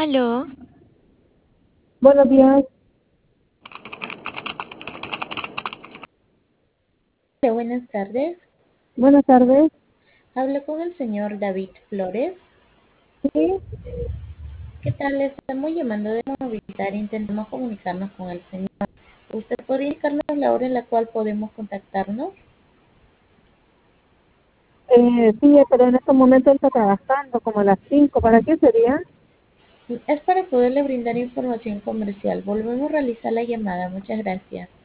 Aló, Buenos días, Hola, buenas tardes. buenas tardes. Hablo con el señor David Flores. Sí, ¿Qué tal? Le estamos llamando de Movistar. Intentamos comunicarnos con el señor. ¿Usted podría indicarnos la hora en la cual podemos contactarnos? sí, pero en estos momentos él está trabajando como a las 5. ¿Para qué sería? Es para poderle brindar información comercial. Volvemos a realizar la llamada. Muchas gracias.